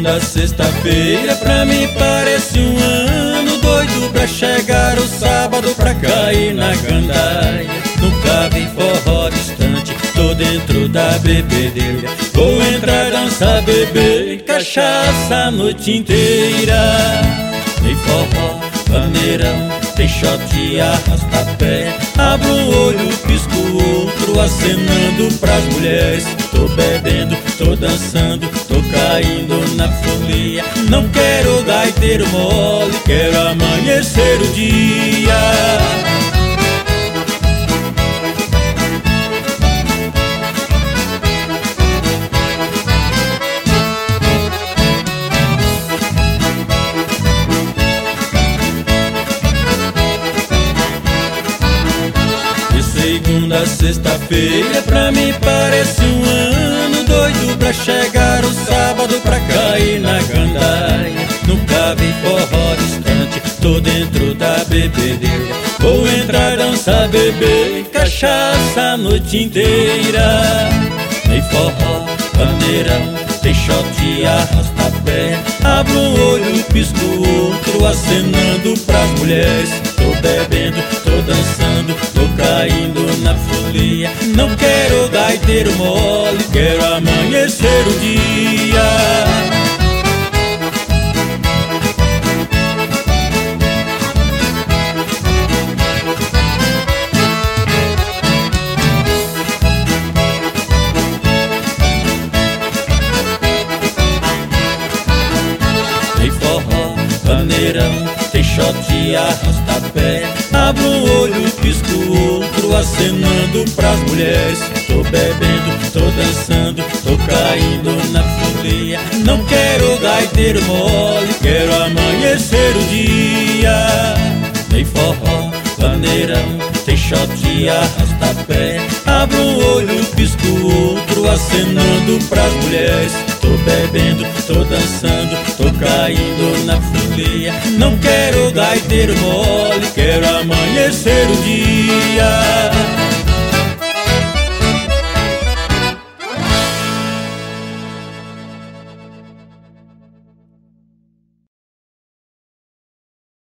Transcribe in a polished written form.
segunda a sexta-feira pra mim parece um ano, doido pra chegar o sábado pra cair na gandaia. Nunca vi forró distante, tô dentro da bebedeira. Vou entrar, dançar, beber cachaça a noite inteira. Tem forró, paneirão, tem shot e arrasta-pé. Abro um olho, pisco o outro, acenando pras mulheres. Tô bebendo, tô dançando, tô caindo na folia. Não quero gaiteiro mole, quero amanhecer o dia. Segunda a sexta-feira pra mim parece um ano, doido pra chegar o sábado pra cair na gandaia. Nunca vi forró distante, tô dentro da bebedeira. Vou entrar, dançar, beber cachaça a noite inteira. Tem forró, paneirão, tem shot e arrasta-pé. Abro um olho, pisco o outro, acenando pras mulheres. Tô bebendo, tô dançando, tô caindo na folia. Não quero gaiteiro mole, quero amanhecer o dia. Tem forró, paneirão, tem shot e arrasta-pé. Abro um olho, pisco o outro, acenando pras mulheres. Tô bebendo, tô dançando, tô caindo na folia. Não quero gaiteiro mole, quero amanhecer o dia. Tem forró, paneirão, tem shot e arrasta-pé. Abro um olho, pisco o outro, acenando pras mulheres. Tô bebendo, tô dançando, tô caindo na folia. Não quero gaiteiro mole, quero amanhecer o dia.